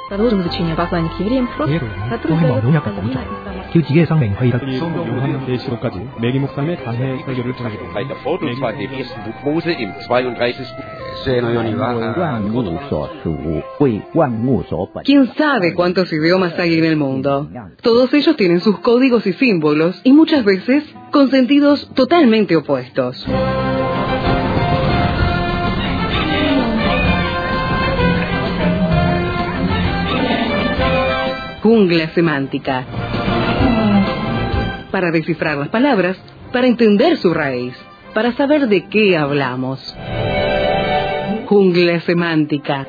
Продолжим изучение послания к евреям в прошлом. 계시록까지 매기 목사님의 강해 설교를 전하겠습니다. Bei der Vortragsweise im ersten Buch Mose im 32. ¿Quién sabe cuántos idiomas hay en el mundo? Todos ellos tienen sus códigos y símbolos y muchas veces con sentidos totalmente opuestos. Jungla semántica. Para descifrar las palabras, para entender su raíz, para saber de qué hablamos. Jungla semántica.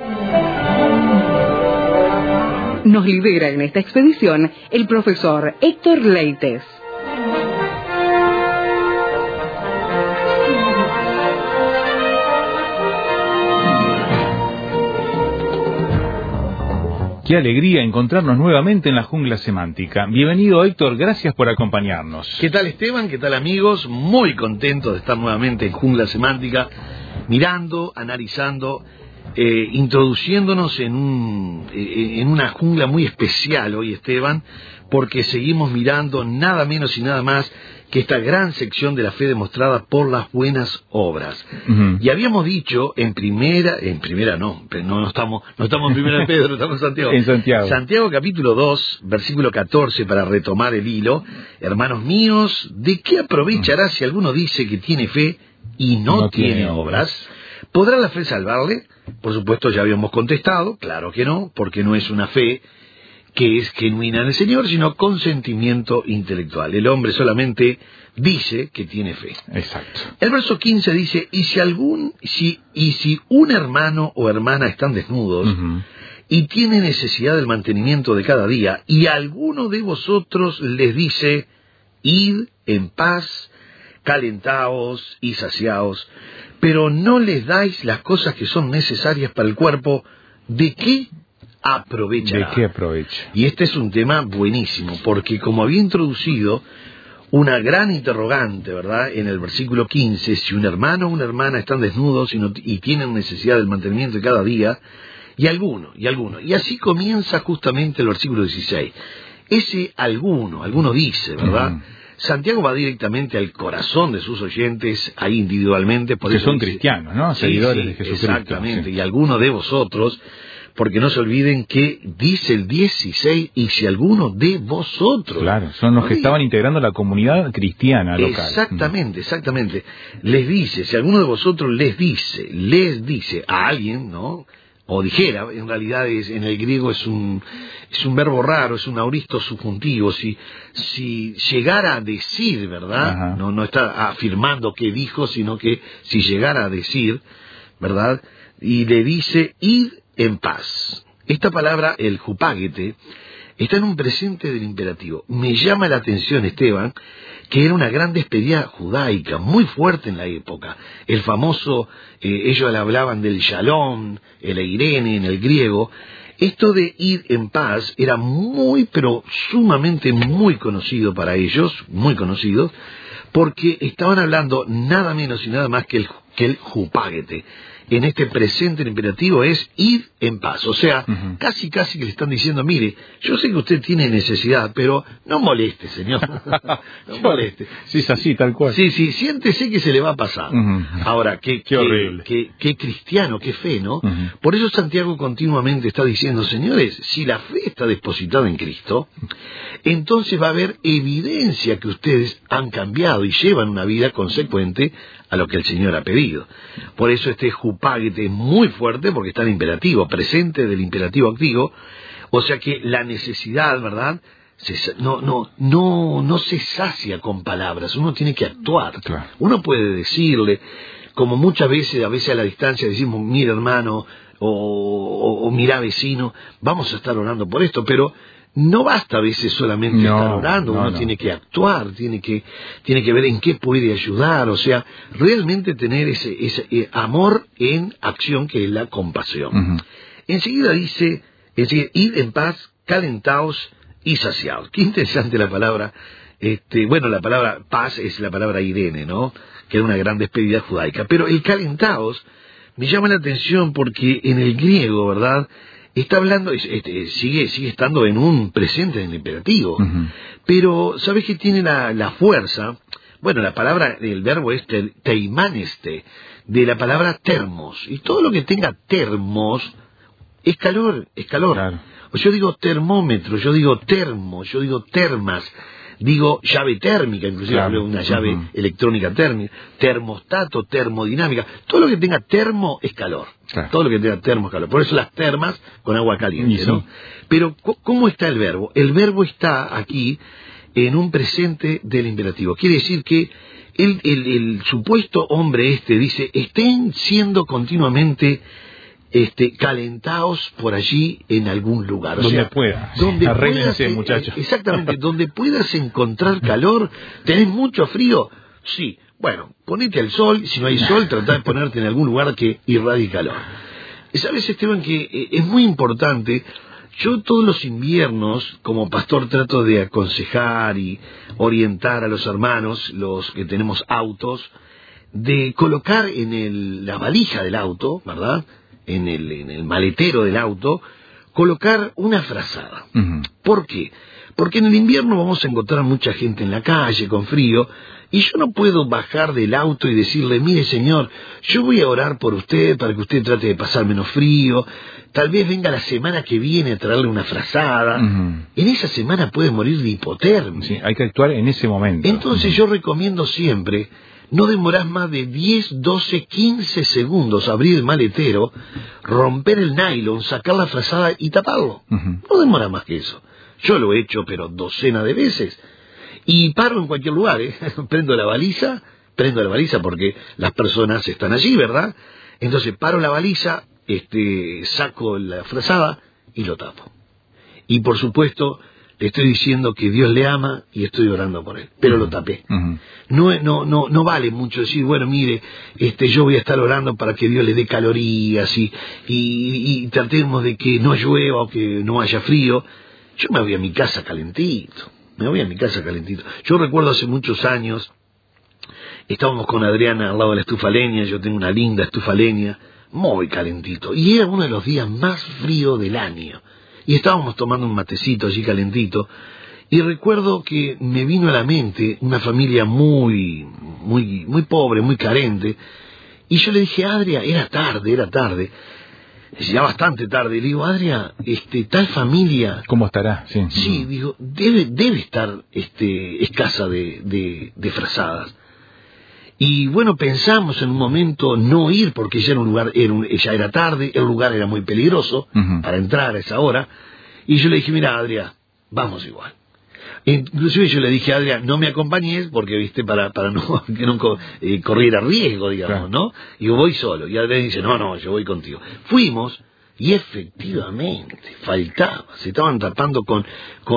Nos lidera en esta expedición el profesor Héctor Leites. Qué alegría encontrarnos nuevamente en la jungla semántica. Bienvenido, Héctor, gracias por acompañarnos. ¿Qué tal, Esteban? ¿Qué tal, amigos? Muy contento de estar nuevamente en Jungla Semántica, mirando, analizando, introduciéndonos en una jungla muy especial hoy, Esteban, porque seguimos mirando nada menos y nada más que esta gran sección de la fe demostrada por las buenas obras. Uh-huh. Y habíamos dicho no estamos en primera de Pedro, estamos en Santiago. En Santiago. Santiago capítulo 2, versículo 14, para retomar el hilo. Hermanos míos, ¿de qué aprovechará si alguno dice que tiene fe y no tiene obras? ¿Podrá la fe salvarle? Por supuesto, ya habíamos contestado, claro que no, porque no es una fe que es genuina en el Señor, sino consentimiento intelectual. El hombre solamente dice que tiene fe. Exacto. El verso 15 dice, y si un hermano o hermana están desnudos, uh-huh, y tiene necesidad del mantenimiento de cada día, y alguno de vosotros les dice, id en paz, calentaos y saciaos, pero no les dais las cosas que son necesarias para el cuerpo, ¿de qué aprovechará? ¿De qué aprovecha? Y este es un tema buenísimo, porque como había introducido una gran interrogante, ¿verdad? En el versículo 15, si un hermano o una hermana están desnudos y tienen necesidad del mantenimiento de cada día, y alguno. Y así comienza justamente el versículo 16. Ese alguno dice, ¿verdad? Uh-huh. Santiago va directamente al corazón de sus oyentes, ahí individualmente. Porque son cristianos, ¿no? Sí, seguidores de Jesucristo. Exactamente, sí. Y alguno de vosotros, porque no se olviden que dice el 16, y si alguno de vosotros. Claro, son los que estaban integrando la comunidad cristiana local. Exactamente. Les dice, si alguno de vosotros les dice a alguien, ¿no? O dijera, en realidad en el griego es un verbo raro, es un auristo subjuntivo. Si llegara a decir, ¿verdad? No está afirmando que dijo, sino que si llegara a decir, ¿verdad? Y le dice, id en paz. Esta palabra, el jupágete, está en un presente del imperativo. Me llama la atención, Esteban, que era una gran despedida judaica, muy fuerte en la época. El famoso, ellos le hablaban del shalom, el eirene en el griego. Esto de ir en paz era pero sumamente muy conocido para ellos, muy conocido, porque estaban hablando nada menos y nada más que el jupágete. En este presente el imperativo es ir en paz. O sea, uh-huh, casi que le están diciendo, mire, yo sé que usted tiene necesidad, pero no moleste, señor. No moleste. Sí, es así, tal cual. Sí, siéntese que se le va a pasar. Uh-huh. Ahora, qué horrible. Qué cristiano, qué fe, ¿no? Uh-huh. Por eso Santiago continuamente está diciendo, señores, si la fe está depositada en Cristo, entonces va a haber evidencia que ustedes han cambiado y llevan una vida consecuente a lo que el Señor ha pedido. Por eso este jupágete es muy fuerte, porque está en imperativo, presente del imperativo activo, o sea que la necesidad, ¿verdad?, no se sacia con palabras, uno tiene que actuar. Claro. Uno puede decirle, como muchas veces, a la distancia decimos, mira hermano, o mira vecino, vamos a estar orando por esto, pero no basta a veces solamente estar orando, uno tiene que actuar, tiene que ver en qué puede ayudar, o sea, realmente tener ese amor en acción, que es la compasión. Uh-huh. Enseguida dice, id en paz, calentaos y saciados. Qué interesante la palabra. La palabra paz es la palabra irene, ¿no? Que era una gran despedida judaica. Pero el calentaos me llama la atención porque en el griego, ¿verdad?, está hablando, sigue estando en un presente del imperativo, pero ¿sabes qué tiene la fuerza? Bueno, la palabra, el verbo es teimaneste, de la palabra termos, y todo lo que tenga termos es calor. Claro. Yo digo termómetro, yo digo termo, yo digo termas, digo llave térmica, inclusive hablo de una llave electrónica térmica, termostato, termodinámica, todo lo que tenga termo es calor. Claro. Todo lo que tenga termo es calor. Por eso las termas con agua caliente, ¿no? Pero ¿cómo está el verbo? El verbo está aquí en un presente del imperativo. Quiere decir que el supuesto hombre dice, estén siendo continuamente calentaos por allí en algún lugar. Donde puedas. Arréglense, muchachos. Exactamente, donde puedas encontrar calor. ¿Tenés mucho frío? Sí. Bueno, ponete al sol, si no hay sol, tratá de ponerte en algún lugar que irradie calor. ¿Sabes, Esteban, que es muy importante? Yo todos los inviernos, como pastor, trato de aconsejar y orientar a los hermanos, los que tenemos autos, de colocar en la valija del auto, ¿verdad?, en el maletero del auto, colocar una frazada. ¿Por qué? Porque en el invierno vamos a encontrar mucha gente en la calle con frío, y yo no puedo bajar del auto y decirle, mire señor, yo voy a orar por usted para que usted trate de pasar menos frío, tal vez venga la semana que viene a traerle una frazada. En esa semana puede morir de hipotermia. Sí, hay que actuar en ese momento. Entonces yo recomiendo siempre, no demorás más de 10, 12, 15 segundos abrir el maletero, romper el nylon, sacar la frazada y taparlo. No demora más que eso. Yo lo he hecho, pero docenas de veces. Y paro en cualquier lugar, prendo la baliza porque las personas están allí, ¿verdad? Entonces paro la baliza, saco la frazada y lo tapo. Y por supuesto, le estoy diciendo que Dios le ama y estoy orando por él, pero lo tapé. No vale mucho decir, bueno, mire, yo voy a estar orando para que Dios le dé calorías y tratemos de que no llueva o que no haya frío. Yo me voy a mi casa calentito. Yo recuerdo hace muchos años, estábamos con Adriana al lado de la estufa leña, yo tengo una linda estufa leña, muy calentito, y era uno de los días más fríos del año, y estábamos tomando un matecito allí calentito, y recuerdo que me vino a la mente una familia muy pobre, muy carente, y yo le dije, Adria, era tarde, ya bastante tarde, le digo, Adria, tal familia... ¿Cómo estará? Sí, digo, debe estar escasa de frazadas. Y bueno, pensamos en un momento no ir, porque ya ya era tarde, el lugar era muy peligroso para entrar a esa hora, y yo le dije, mira, Adria, vamos igual. Inclusive yo le dije a Adrián, no me acompañes porque, para que no corriera riesgo, digamos, ¿no? Y yo voy solo. Y Adrián dice, no, yo voy contigo. Fuimos y efectivamente faltaba. Se estaban tapando con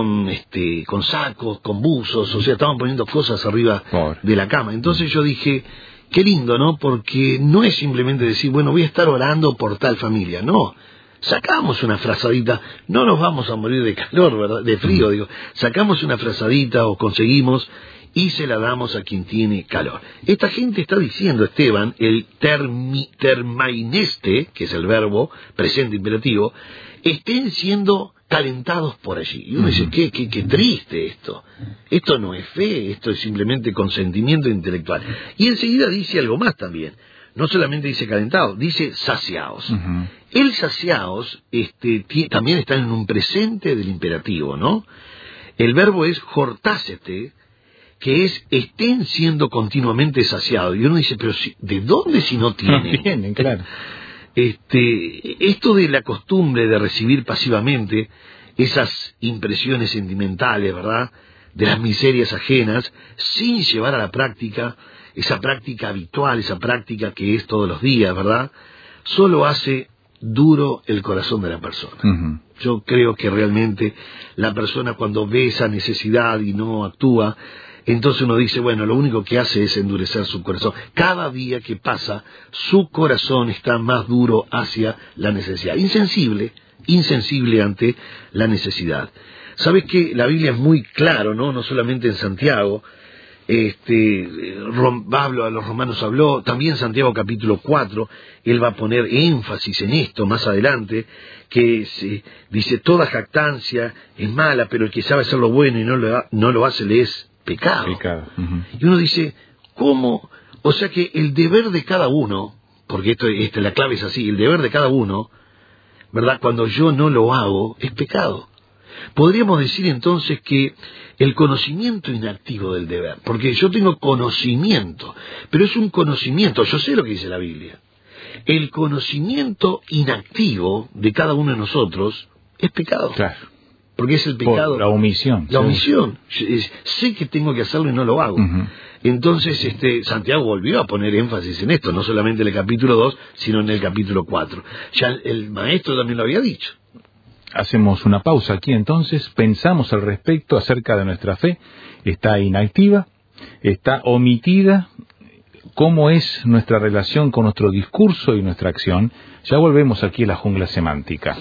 sacos, con buzos, o sea, estaban poniendo cosas arriba de la cama. Entonces yo dije, qué lindo, ¿no? Porque no es simplemente decir, bueno, voy a estar orando por tal familia, no. Sacamos una frazadita, no nos vamos a morir de calor, ¿verdad? De frío, digo. Sacamos una frazadita o conseguimos y se la damos a quien tiene calor. Esta gente está diciendo, Esteban, el termaineste, que es el verbo presente imperativo, estén siendo calentados por allí. Y uno dice, qué triste esto. Esto no es fe, esto es simplemente consentimiento intelectual. Y enseguida dice algo más también. No solamente dice calentados, dice saciaos. El saciaos también está en un presente del imperativo, ¿no? El verbo es jortásete, que es estén siendo continuamente saciados. Y uno dice, pero ¿de dónde si no tienen? No tienen, claro. Esto de la costumbre de recibir pasivamente esas impresiones sentimentales, ¿verdad?, de las miserias ajenas, sin llevar a la práctica esa práctica habitual, esa práctica que es todos los días, ¿verdad?, solo hace duro el corazón de la persona. Yo creo que realmente la persona cuando ve esa necesidad y no actúa, entonces uno dice, bueno, lo único que hace es endurecer su corazón. Cada día que pasa, su corazón está más duro hacia la necesidad. Insensible ante la necesidad. ¿Sabes que la Biblia es muy claro, ¿no? No solamente en Santiago, Pablo a los romanos habló, también Santiago capítulo 4, él va a poner énfasis en esto más adelante, que dice, toda jactancia es mala, pero el que sabe hacer lo bueno y no lo hace le es pecado. Uh-huh. Y uno dice, ¿cómo? O sea que el deber de cada uno, porque la clave es así, el deber de cada uno, ¿verdad? Cuando yo no lo hago, es pecado. Podríamos decir entonces que el conocimiento inactivo del deber, porque yo tengo conocimiento, pero es un conocimiento, yo sé lo que dice la Biblia. El conocimiento inactivo de cada uno de nosotros es pecado. Claro. Porque es el pecado. Por la omisión. La omisión. Sé que tengo que hacerlo y no lo hago. Uh-huh. Entonces, Santiago volvió a poner énfasis en esto, no solamente en el capítulo 2, sino en el capítulo 4. Ya el maestro también lo había dicho. Hacemos una pausa aquí entonces, pensamos al respecto acerca de nuestra fe. Está inactiva, está omitida. ¿Cómo es nuestra relación con nuestro discurso y nuestra acción? Ya volvemos aquí a la jungla semántica.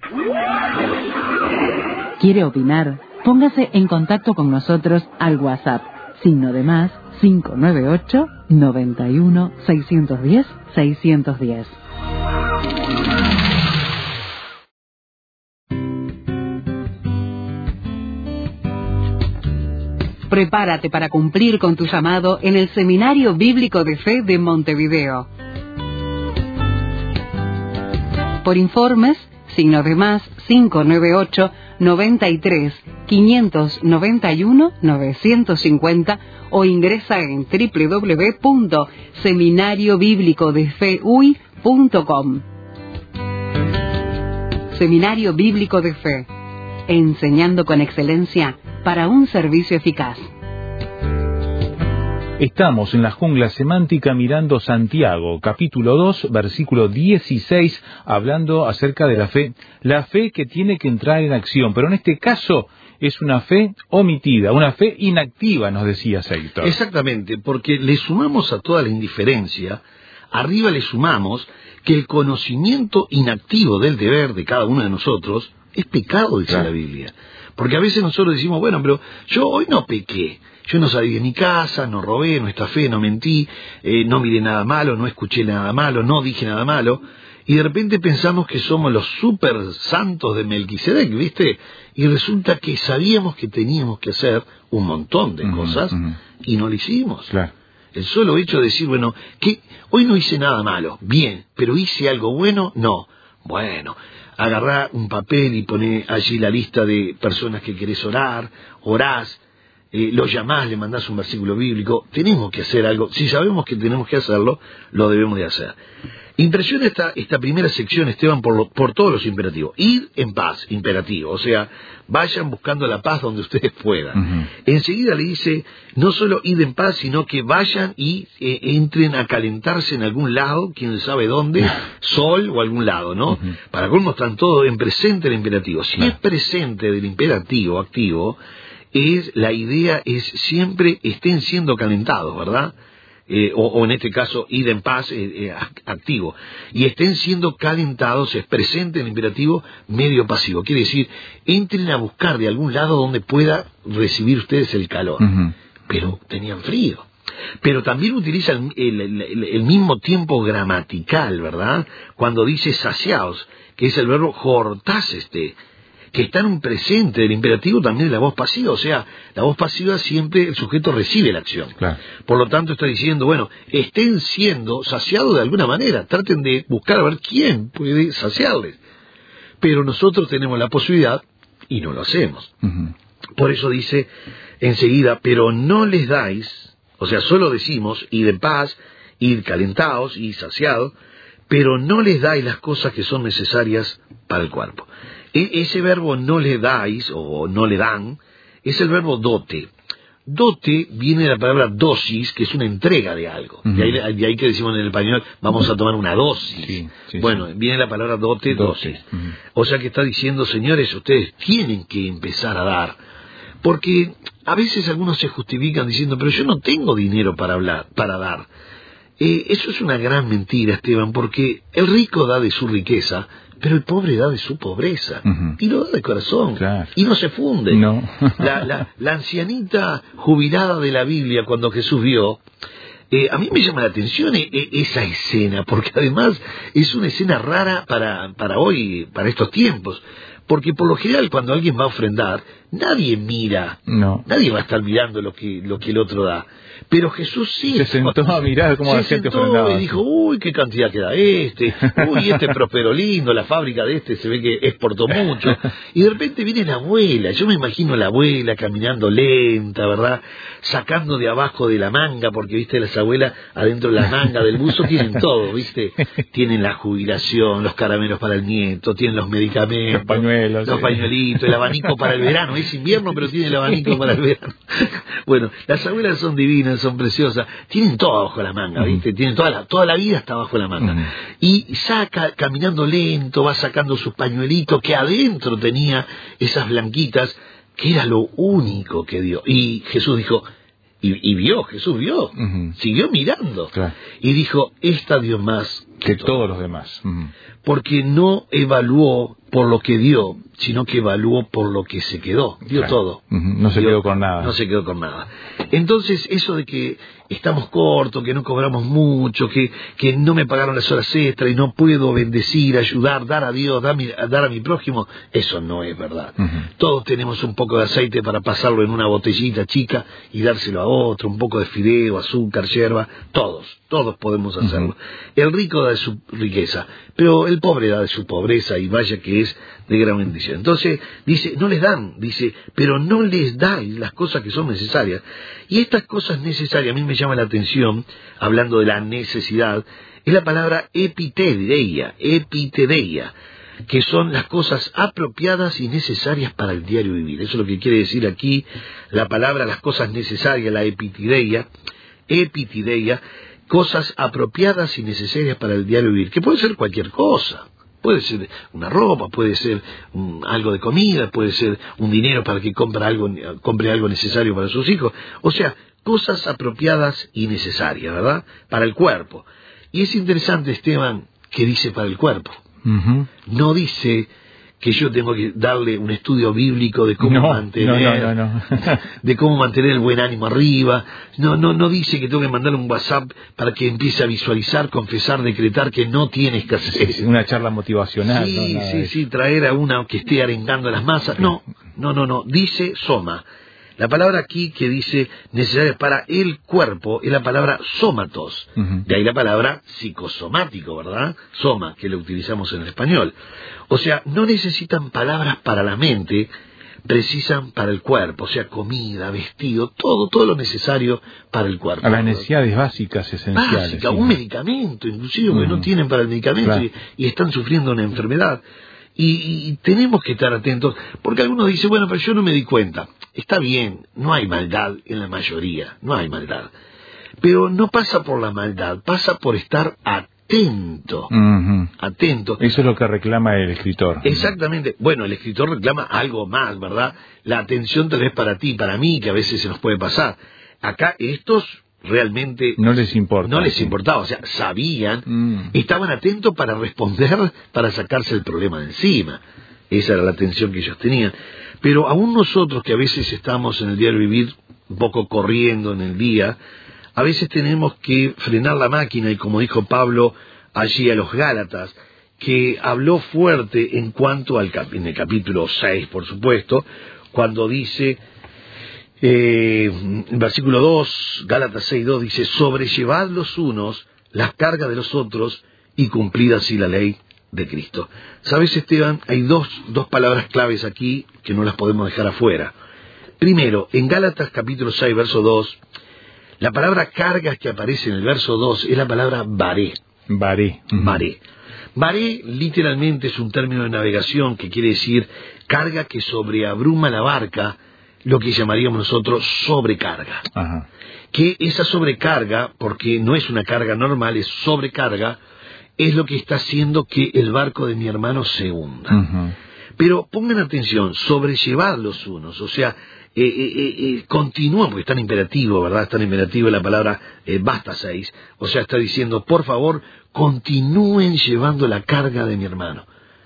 ¿Quiere opinar? Póngase en contacto con nosotros al WhatsApp, +, 598 91 610 610. Prepárate para cumplir con tu llamado en el Seminario Bíblico de Fe de Montevideo. Por informes, +, 598 93 591 950 o ingresa en www.seminariobiblicodefeuy.com. Seminario Bíblico de Fe, enseñando con excelencia para un servicio eficaz. Estamos en la jungla semántica mirando Santiago, capítulo 2, versículo 16, hablando acerca de la fe que tiene que entrar en acción, pero en este caso es una fe omitida, una fe inactiva, nos decía Héctor. Exactamente, porque le sumamos a toda la indiferencia, arriba le sumamos que el conocimiento inactivo del deber de cada uno de nosotros es pecado, dice la Biblia. Porque a veces nosotros decimos, bueno, pero yo hoy no pequé. Yo no salí de mi casa, no robé, no estafé, no mentí, no miré nada malo, no escuché nada malo, no dije nada malo. Y de repente pensamos que somos los super santos de Melquisedec, ¿viste? Y resulta que sabíamos que teníamos que hacer un montón de cosas y no lo hicimos. Claro. El solo hecho de decir, bueno, que hoy no hice nada malo, bien, pero hice algo bueno, no. Bueno, agarrá un papel y poné allí la lista de personas que querés orar, orás, lo llamás, le mandás un versículo bíblico. Tenemos que hacer algo. Si sabemos que tenemos que hacerlo, lo debemos de hacer. Impresiona esta primera sección, Esteban, por todos los imperativos. Ir en paz, imperativo. O sea, vayan buscando la paz donde ustedes puedan. Enseguida le dice, no solo ir en paz, sino que vayan y entren a calentarse en algún lado, quién sabe dónde, sol o algún lado, ¿no? Para colmo están todos en presente del imperativo. Si es presente del imperativo activo, la idea es siempre estén siendo calentados, ¿verdad? O en este caso, ir en paz, activo. Y estén siendo calentados, es presente en el imperativo medio pasivo. Quiere decir, entren a buscar de algún lado donde pueda recibir ustedes el calor. Pero tenían frío. Pero también utiliza el mismo tiempo gramatical, ¿verdad? Cuando dice saciados, que es el verbo jortáseste, que está en un presente del imperativo también de la voz pasiva. O sea, la voz pasiva siempre el sujeto recibe la acción. Claro. Por lo tanto está diciendo, bueno, estén siendo saciados de alguna manera, traten de buscar a ver quién puede saciarles. Pero nosotros tenemos la posibilidad y no lo hacemos. Por eso dice enseguida, pero no les dais, o sea, solo decimos ir en paz, ir calentados y saciados, pero no les dais las cosas que son necesarias para el cuerpo. Ese verbo no le dais o no le dan es el verbo dote. Dote viene de la palabra dosis, que es una entrega de algo. De ahí que decimos en el español, vamos a tomar una dosis. Viene la palabra dote. Dosis. O sea que está diciendo, señores, ustedes tienen que empezar a dar. Porque a veces algunos se justifican diciendo, pero yo no tengo dinero para dar. Eso es una gran mentira, Esteban, porque el rico da de su riqueza pero el pobre da de su pobreza, y lo da de corazón, y no se funde. No. la ancianita jubilada de la Biblia, cuando Jesús vio, a mí me llama la atención esa escena, porque además es una escena rara para hoy, para estos tiempos. Porque por lo general cuando alguien va a ofrendar, nadie mira, nadie va a estar mirando lo que el otro da. Pero Jesús sí. Se sentó a mirar cómo la gente ofrendaba. Y dijo, uy, qué cantidad que da este, uy, este prosperó lindo, la fábrica de este se ve que exportó mucho. Y de repente viene la abuela, yo me imagino a la abuela caminando lenta, ¿verdad? Sacando de abajo de la manga, porque viste, las abuelas adentro de la manga del buzo tienen todo, viste, tienen la jubilación, los caramelos para el nieto, tienen los medicamentos, los pañuelitos, el abanico para el verano, es invierno pero tiene el abanico para el verano. Bueno, las abuelas son divinas, son preciosas, tienen todo abajo la manga, ¿viste? Tienen toda la vida está abajo la manga. Y saca, caminando lento, va sacando sus pañuelitos, que adentro tenía esas blanquitas, que era lo único que dio. Y Jesús dijo, Jesús vio, siguió mirando, y dijo, esta dio más que todos los demás. Porque no evaluó por lo que dio, sino que evaluó por lo que se quedó. Dio todo. No se quedó con nada. No se quedó con nada. Entonces, eso de que estamos cortos, que no cobramos mucho, que no me pagaron las horas extras y no puedo bendecir, ayudar, dar a Dios, dar a mi prójimo, eso no es verdad. Todos tenemos un poco de aceite para pasarlo en una botellita chica y dárselo a otro, un poco de fideo, azúcar, yerba, todos podemos hacerlo. El rico da de su riqueza, pero el pobre da de su pobreza, y vaya que es de gran bendición. Entonces dice, no les dan, dice, pero no les dais las cosas que son necesarias. Y estas cosas necesarias, a mí me llama la atención, hablando de la necesidad, es la palabra epitedeia, que son las cosas apropiadas y necesarias para el diario vivir. Eso es lo que quiere decir aquí la palabra, las cosas necesarias, la epitideia, cosas apropiadas y necesarias para el diario vivir, que puede ser cualquier cosa. Puede ser una ropa, puede ser algo de comida, puede ser un dinero para que compre algo necesario para sus hijos. O sea, cosas apropiadas y necesarias, ¿verdad? Para el cuerpo. Y es interesante, Esteban, que dice para el cuerpo. No dice que yo tengo que darle un estudio bíblico de cómo mantener de cómo mantener el buen ánimo arriba. No dice que tengo que mandarle un WhatsApp para que empiece a visualizar, confesar, decretar que no tiene escasez. Una charla motivacional. Sí, traer a una que esté arengando las masas. No. Dice soma. La palabra aquí que dice necesaria para el cuerpo es la palabra sómatos. De ahí la palabra psicosomático, ¿verdad? Soma, que lo utilizamos en el español. O sea, no necesitan palabras para la mente, precisan para el cuerpo. O sea, comida, vestido, todo lo necesario para el cuerpo. A las necesidades básicas, esenciales. Un medicamento, inclusive, porque no tienen para el medicamento y están sufriendo una enfermedad. Y tenemos que estar atentos, porque algunos dicen, bueno, pero yo no me di cuenta. Está bien, no hay maldad en la mayoría, no hay maldad. Pero no pasa por la maldad, pasa por estar atento. Atento. Eso es lo que reclama el escritor. Exactamente. Bueno, el escritor reclama algo más, ¿verdad? La atención tal vez para ti, para mí, que a veces se nos puede pasar. Acá estos realmente no les importaba, o sea, sabían, estaban atentos para responder, para sacarse el problema de encima. Esa era la atención que ellos tenían. Pero aún nosotros, que a veces estamos en el diario vivir un poco corriendo en el día, a veces tenemos que frenar la máquina, y como dijo Pablo allí a los Gálatas, que habló fuerte en cuanto en el capítulo 6, por supuesto, cuando dice versículo 2, Gálatas 6:2, dice, sobrellevad los unos las cargas de los otros y cumplid así la ley de Cristo. ¿Sabes, Esteban? Hay dos palabras claves aquí que no las podemos dejar afuera. Primero, en Gálatas capítulo 6, verso 2, la palabra cargas que aparece en el verso 2 es la palabra baré. Baré. Baré literalmente es un término de navegación que quiere decir carga que sobreabruma la barca, lo que llamaríamos nosotros sobrecarga. Que esa sobrecarga, porque no es una carga normal, es sobrecarga, es lo que está haciendo que el barco de mi hermano se hunda. Pero pongan atención, sobrellevad los unos, o sea, continúan, porque está en imperativo, ¿verdad? Está en imperativo la palabra basta 6, o sea, está diciendo, por favor, continúen llevando la carga de mi hermano.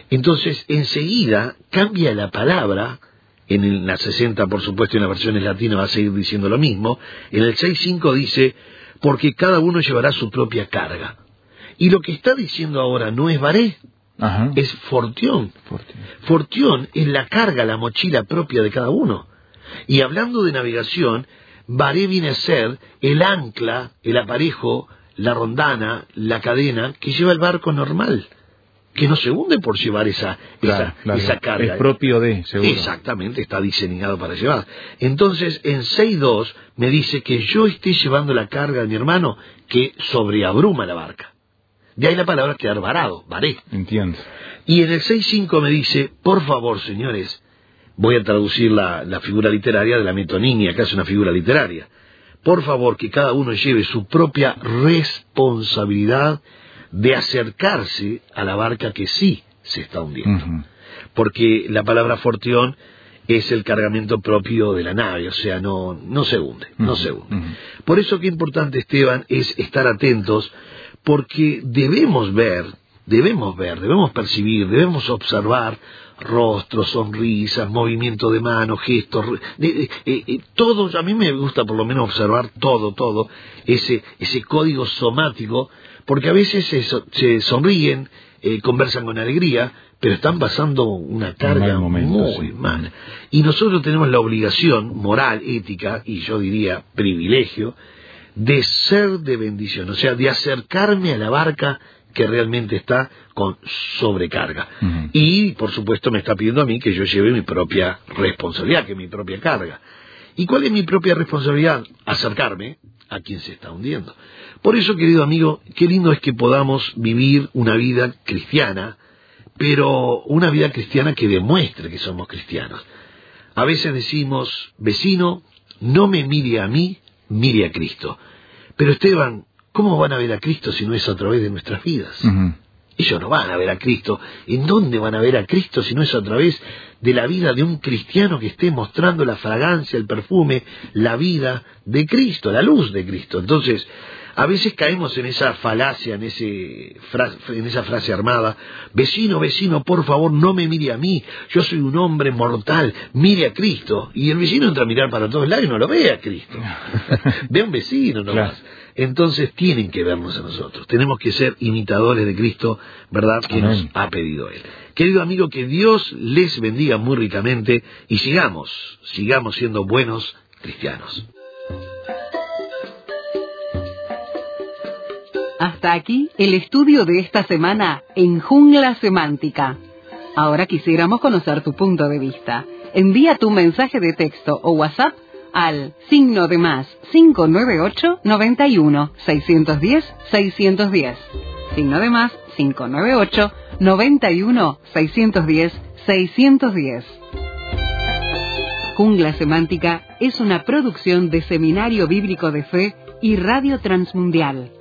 Entonces, enseguida cambia la palabra. En la 60, por supuesto, en las versiones latinas va a seguir diciendo lo mismo. En el 6.5 dice, porque cada uno llevará su propia carga. Y lo que está diciendo ahora no es varé, es fortión. Fortión es la carga, la mochila propia de cada uno. Y hablando de navegación, varé viene a ser el ancla, el aparejo, la rondana, la cadena que lleva el barco normal, que no se hunde por llevar esa carga. Es propio de, seguro. Exactamente, está diseñado para llevar. Entonces, en 6.2 me dice que yo esté llevando la carga de mi hermano que sobreabruma la barca. De ahí la palabra quedar varado, varé. Entiendo. Y en el 6.5 me dice, por favor, señores, voy a traducir la figura literaria de la metonimia, acá es una figura literaria. Por favor, que cada uno lleve su propia responsabilidad de acercarse a la barca que sí se está hundiendo. Porque la palabra fortión es el cargamento propio de la nave, o sea, no se hunde, no se hunde. Por eso que importante, Esteban, es estar atentos, porque debemos ver, debemos percibir, debemos observar rostros, sonrisas, movimiento de mano, gestos, todo. A mí me gusta por lo menos observar todo ese código somático, porque a veces se sonríen, conversan con alegría, pero están pasando una carga muy mala. Y nosotros tenemos la obligación moral, ética, y yo diría privilegio, de ser de bendición, o sea, de acercarme a la barca que realmente está con sobrecarga. Y, por supuesto, me está pidiendo a mí que yo lleve mi propia responsabilidad, que es mi propia carga. ¿Y cuál es mi propia responsabilidad? Acercarme a quien se está hundiendo. Por eso, querido amigo, qué lindo es que podamos vivir una vida cristiana, pero una vida cristiana que demuestre que somos cristianos. A veces decimos, vecino, no me mire a mí, mire a Cristo. Pero Esteban, ¿cómo van a ver a Cristo si no es a través de nuestras vidas? Ellos no van a ver a Cristo. ¿En dónde van a ver a Cristo si no es a través de la vida de un cristiano que esté mostrando la fragancia, el perfume, la vida de Cristo, la luz de Cristo? Entonces, a veces caemos en esa falacia, en esa frase armada, vecino, por favor, no me mire a mí, yo soy un hombre mortal, mire a Cristo. Y el vecino entra a mirar para todos lados y no lo ve a Cristo. Ve a un vecino nomás. Claro. Entonces tienen que vernos a nosotros, tenemos que ser imitadores de Cristo, ¿verdad?, que nos ha pedido Él. Querido amigo, que Dios les bendiga muy ricamente y sigamos siendo buenos cristianos. Hasta aquí el estudio de esta semana en Jungla Semántica. Ahora quisiéramos conocer tu punto de vista. Envía tu mensaje de texto o WhatsApp al +598 91 610 610. +598 91 610 610. Jungla Semántica es una producción de Seminario Bíblico de Fe y Radio Transmundial.